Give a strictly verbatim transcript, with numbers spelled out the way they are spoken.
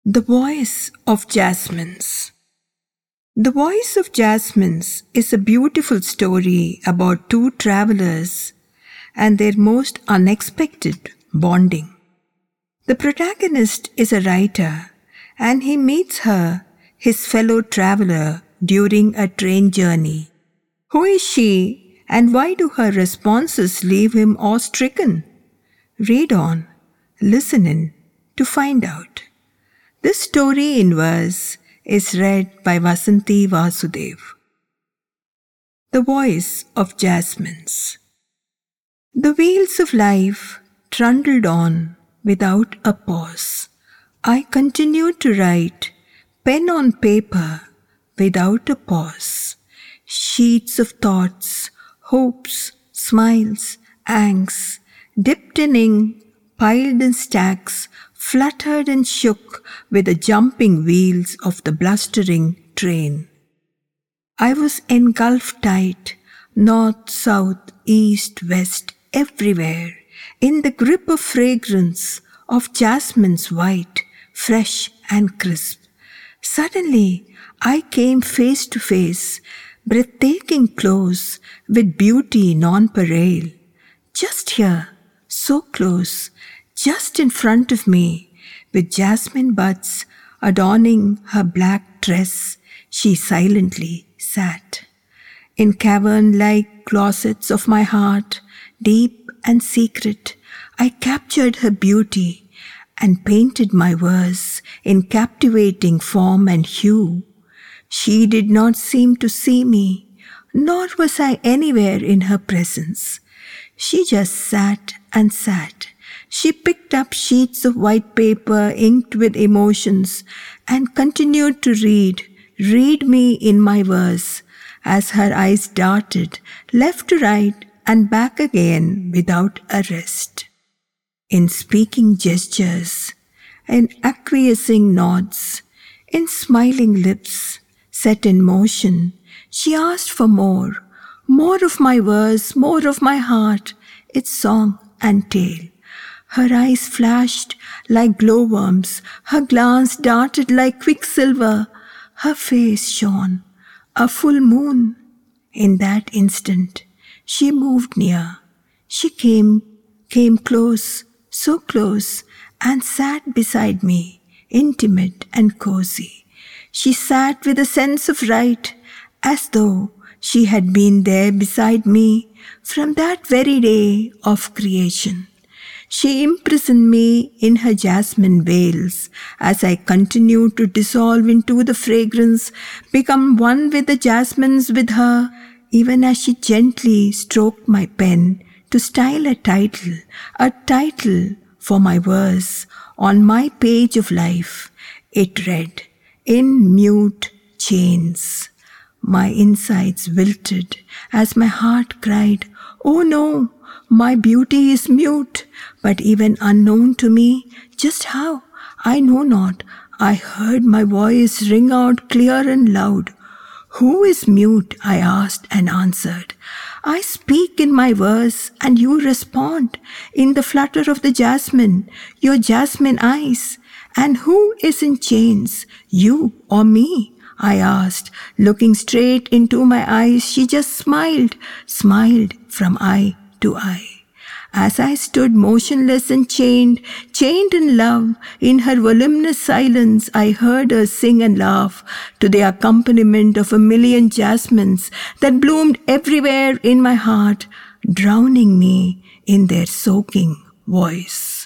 The Voice of Jasmines. The Voice of Jasmines is a beautiful story about two travelers and their most unexpected bonding. The protagonist is a writer and he meets her, his fellow traveler, during a train journey. Who is she and why do her responses leave him awe-stricken? Read on, listen in to find out. This story in verse is read by Vasanthi Vasudev. The Voice of Jasmines. The wheels of life trundled on without a pause. I continued to write, pen on paper, without a pause. Sheets of thoughts, hopes, smiles, angst, dipped in ink, piled in stacks, fluttered and shook with the jumping wheels of the blustering train. I was engulfed tight, north, south, east, west, everywhere, in the grip of fragrance of jasmines white, fresh and crisp. Suddenly, I came face to face, breathtaking close, with beauty nonpareil. Just here, so close, just in front of me, with jasmine buds adorning her black dress, she silently sat. In cavern-like closets of my heart, deep and secret, I captured her beauty and painted my verse in captivating form and hue. She did not seem to see me, nor was I anywhere in her presence. She just sat and sat. She picked up sheets of white paper inked with emotions and continued to read, read me in my verse, as her eyes darted left to right and back again without a rest. In speaking gestures, in acquiescing nods, in smiling lips set in motion, she asked for more, more of my verse, more of my heart, its song and tale. Her eyes flashed like glowworms, her glance darted like quicksilver, her face shone, a full moon. In that instant, she moved near. She came, came close, so close, and sat beside me, intimate and cozy. She sat with a sense of right, as though she had been there beside me from that very day of creation. She imprisoned me in her jasmine veils as I continued to dissolve into the fragrance, become one with the jasmines with her, even as she gently stroked my pen to style a title, a title for my verse. On my page of life, it read, In Mute Chains. My insides wilted as my heart cried, Oh no, my beauty is mute, but even unknown to me, just how, I know not, I heard my voice ring out clear and loud. Who is mute? I asked and answered. I speak in my verse and you respond in the flutter of the jasmine, your jasmine eyes. And who is in chains, you or me? I asked, looking straight into my eyes. She just smiled, smiled from eye to eye. As I stood motionless and chained, chained in love, in her voluminous silence, I heard her sing and laugh to the accompaniment of a million jasmines that bloomed everywhere in my heart, drowning me in their soaking voice.